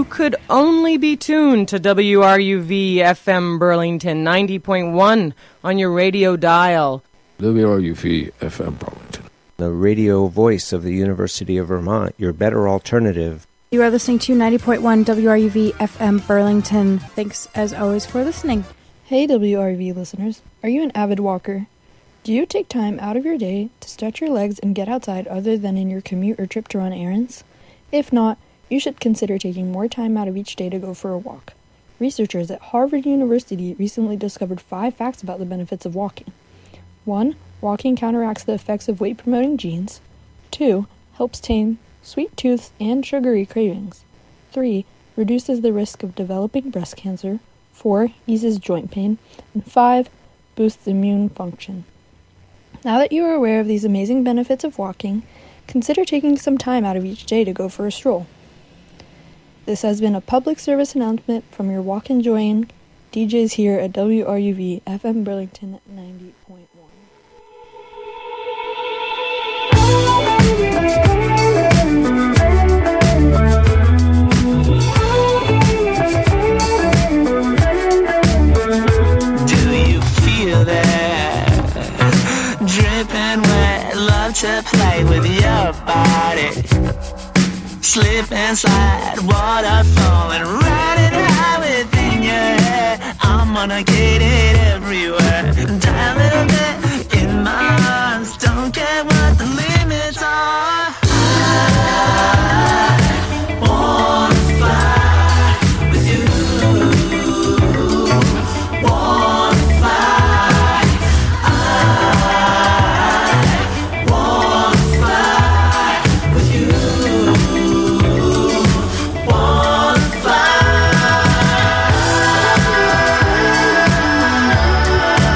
you could only be tuned to WRUV FM Burlington 90.1 on your radio dial. WRUV FM Burlington, the radio voice of the University of Vermont, your better alternative. You are listening to 90.1 WRUV FM Burlington. Thanks, as always, for listening. Hey, WRUV listeners. Are you an avid walker? Do you take time out of your day to stretch your legs and get outside other than in your commute or trip to run errands? If not, you should consider taking more time out of each day to go for a walk. Researchers at Harvard University recently discovered 5 facts about the benefits of walking. 1. Walking counteracts the effects of weight-promoting genes. 2. Helps tame sweet tooths and sugary cravings. 3. Reduces the risk of developing breast cancer. 4. Eases joint pain. And 5. Boosts immune function. Now that you are aware of these amazing benefits of walking, consider taking some time out of each day to go for a stroll. This has been a public service announcement from your walk-enjoying DJs here at WRUV FM Burlington 90.1. Dripping wet, love to play with your body. Slip and slide, waterfall and ride it high within your head. I'm gonna get it everywhere. Die a little bit in my arms. Don't care what the limits are. I wanna fly with you. Wanna fly. I wanna fly with you. Wanna fly.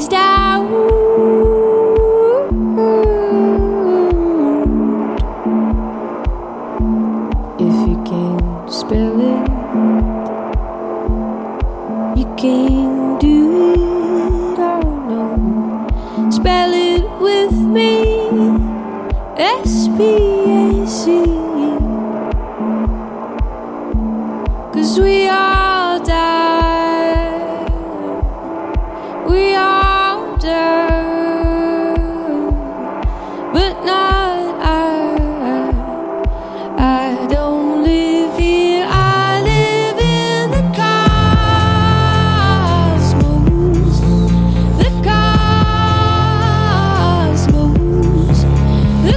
squeezed out. If you can't spell it, you can't do it. Oh no, spell it with me. SPAC. 'Cause we all die. We all die. But not I. I don't live here. I live in the cosmos. The cosmos. The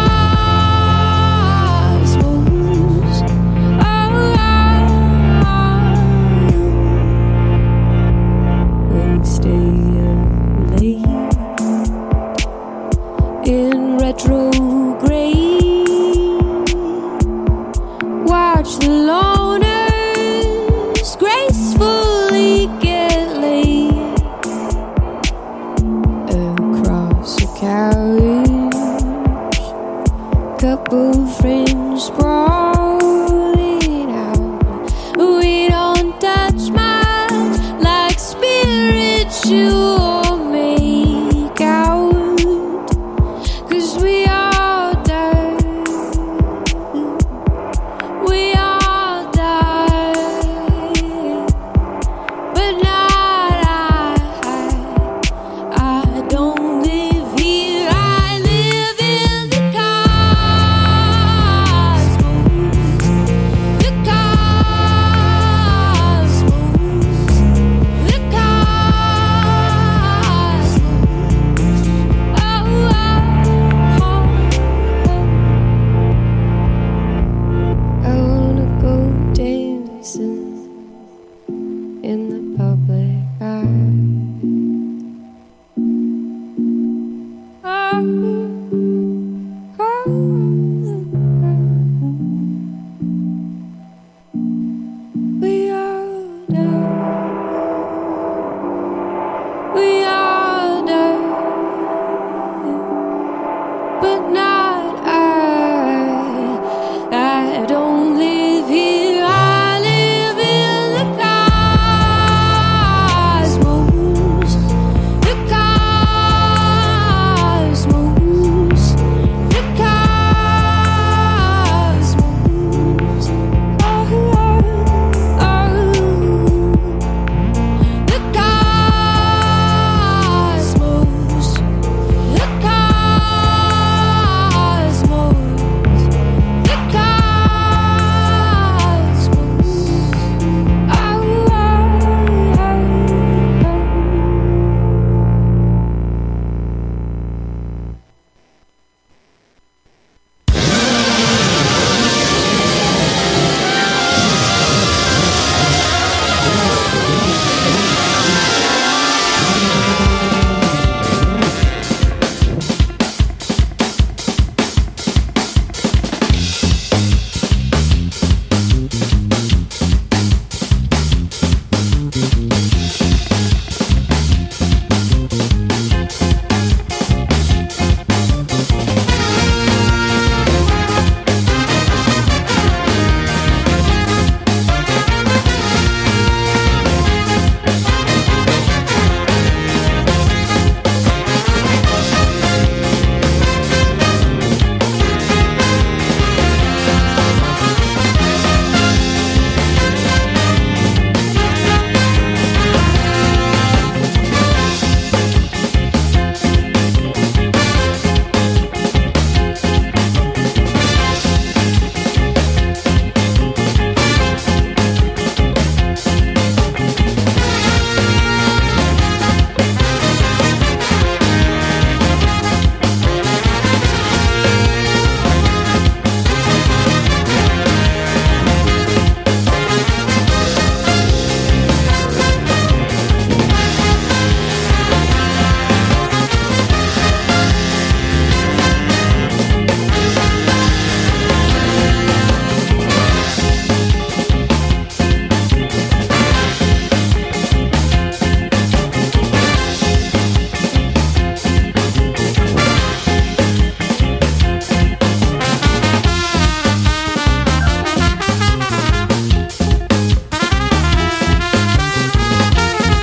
cosmos. Oh, when we stay up late in retro